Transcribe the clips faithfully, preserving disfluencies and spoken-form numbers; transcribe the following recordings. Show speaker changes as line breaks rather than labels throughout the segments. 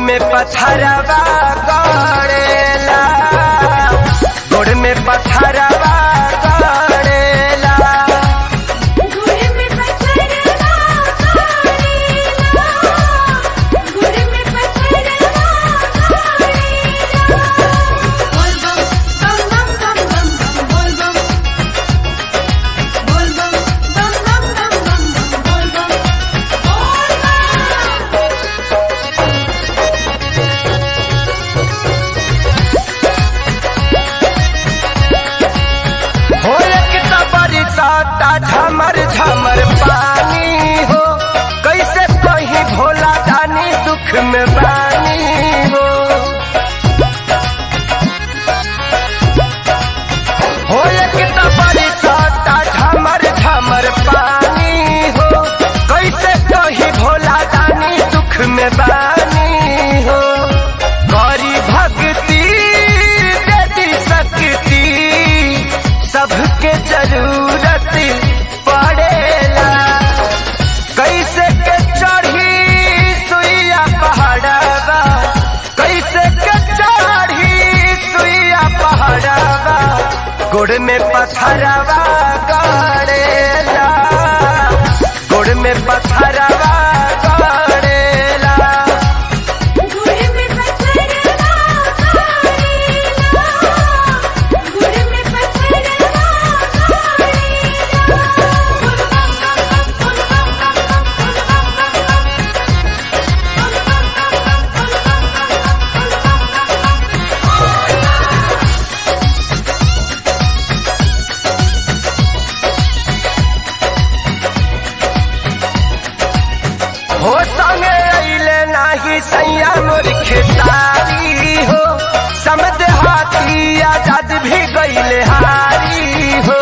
में पत्थरवा गड़ेला, गोड़ में पत्थरवा गड़ेला।
गुड़ में पत्थरवा गड़ेला, गुड़ में पत्थरवा गड़ेला। बोल बम बम बम बम बम बोल बम, बोल बम बम बम बम बम बोल बम, बोल
हो एक तो बरसाता झमर झमर पानी हो, कैसे कहीं भोला दानी दुख में बानी हो। हो एक तो बरसाता झमर झमर पानी हो, कैसे कहीं भोला दानी दुख में बानी हो। गौरी भक्ति देती शक्ति, सबके जरूरत पड़ेला। कैसे के चढ़ी सुइया पहाड़वा, कैसे के चढ़ी सुइया पहाड़वा, गोड़ में पत्थरवा गड़ेला, गोड़ में पत्थरवा गड़ेला।
गुड़ में पत्थरवा गड़ेला, गुड़ में पत्थरवा गड़ेला। बोल बम बम बम बोल बम बम बम बोल बम बम बम, बोल बम बम बम बोल बम बम बम बोल बम बम
हो संगे अइले नाही सैया मोर खेसारी हो, समद हाथी आजाद भी गइले हारी हो।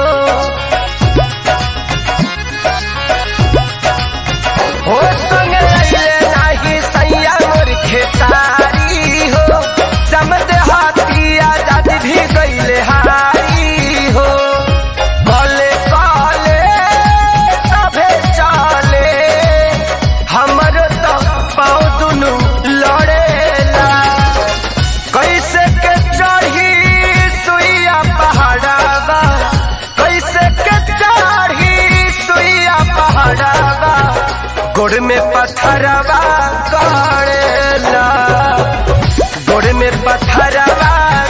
हो संगे अइले नाही सैया मोर खेसारी हो, समद हाथी आजाद भी गइले हारी हो। कले कले सभे चले, हमर तो पाँव दुनु लड़ेला। कैसे के चढ़ी सुइया पहाड़वा, कैसे के चढ़ी सुइया पहाड़वा, गोड़ में पत्थरवा गड़ेला, गोड़ में पत्थरवा